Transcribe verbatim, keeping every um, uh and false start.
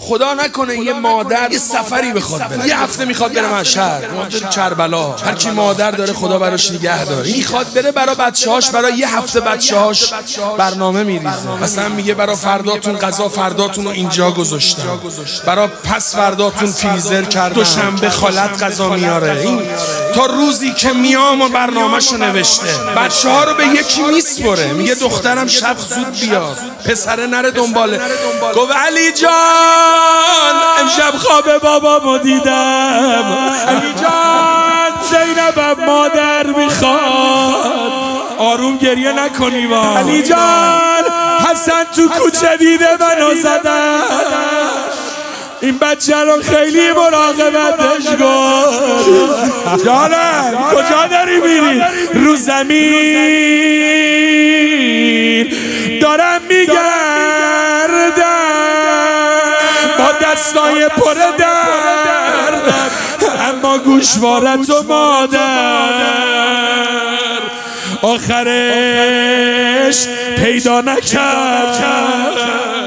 خدا نکنه یه مادر یه سفری بخواد بره، یه هفته میخواد بره مشهد، مادر کربلا، هرچی مادر داره خدا براش نگه داره، میخواد بره برای بچه‌هاش، برای یه هفته بچه‌هاش برنامه میریزه. مثلا میگه برای فرداتون غذا فرداتون رو اینجا گذاشتم، برای پس فرداتون فریزر کردم، دوشنبه خالت غذا میاره. این تا روزی که میام و برنامه‌شو نوشته. بچه‌ها رو به یکی میسپره، میگه دخترم شب زود بیاد، پسره نره دنباله. گفت علی جان امشب خواب بابامو دیدم، علی جان زینبم مادر میخواد. آروم گریه نکنی با علی جان، حسن تو کوچه دیده منو زدم، این بچه رو خیلی مراقبتش کن. جانم کجا داری میری؟ رو زمین دارم میگردم با دستای پر درد، اما گوشوارت و مادر آخرش پیدا نکرد.